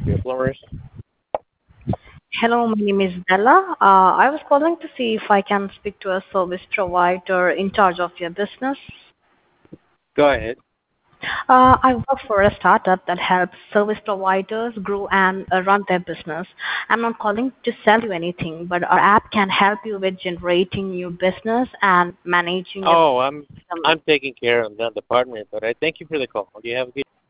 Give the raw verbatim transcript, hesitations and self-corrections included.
Your plumbers. Hello, my name is Bella. Uh, I was calling to see if I can speak to a service provider in charge of your business. Go ahead. Uh, I work for a startup that helps service providers grow and uh, run their business. I'm not calling to sell you anything, but our app can help you with generating new business and managing your Oh, I'm system. I'm taking care of that department, but I thank you for the call. You have a good